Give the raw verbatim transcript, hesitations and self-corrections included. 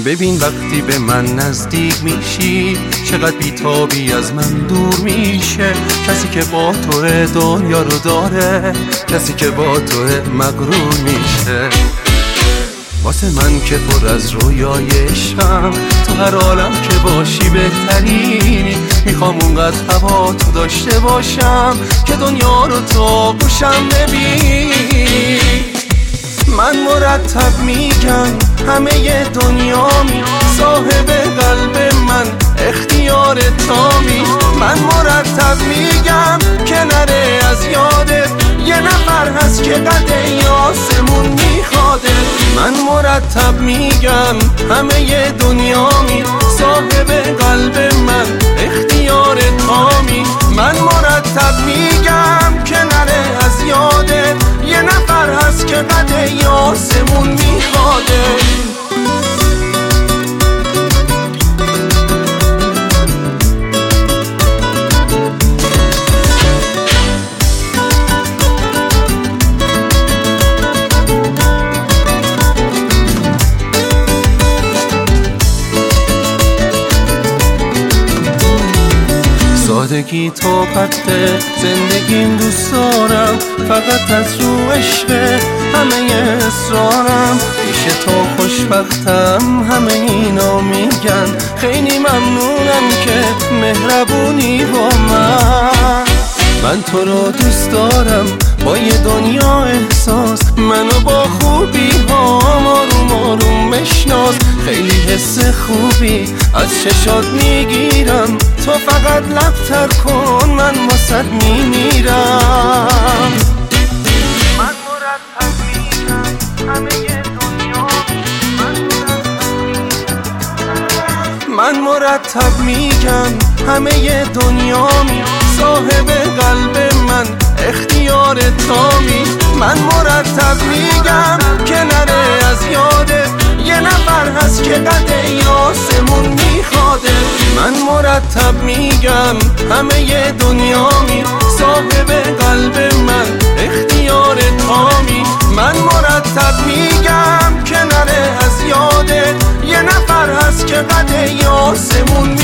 ببین وقتی به من نزدیک میشی چقدر بیتابی از من دور میشه. کسی که با تو دنیا رو داره، کسی که با تو مغرور میشه. واسه من که پر از رویای عشقم، تو هر عالم که باشی بهترینی. میخوام اونقدر هوا تو داشته باشم که دنیا رو تو گوشم ببین. من مرتب میگم همه دنیا می صاحب قلب من اختیار تامی. من مرتب میگم که نره از یادت، یه نفر هست که قد آسمون میخواده. من مرتب میگم همه دنیا می صاحب قلب من اختیار تامی. من مرتب میگم که نره از یادت، یه نفر هست که قد آسمون میخواده. سادگی تو قطعه زندگیم دوست دارم، فقط از رو عشق همه اصرارم. پیش تو خوشبختم همه اینا میگن، خیلی ممنونم که مهربونی با من. من تو رو دوست دارم با یه دنیا احساس، منو با خوبی هام آروم آروم بشناس. خیلی حس خوبی از چشات میگیرم، تو فقط لبتر کن من واسد میمیرم. من مرتب میگم همه دنیا، من مرتب میگم همه دنیا می صاحب قلب من اختیار تامی. من مرتب میگم که نره از یادت، یه نفر هست که قد آسمون میخواده. من مرتب میگم همه دنیا می صاحب قلب من اختیار تامی. من مرتب میگم که نره از یادت، یه نفر هست که قد آسمون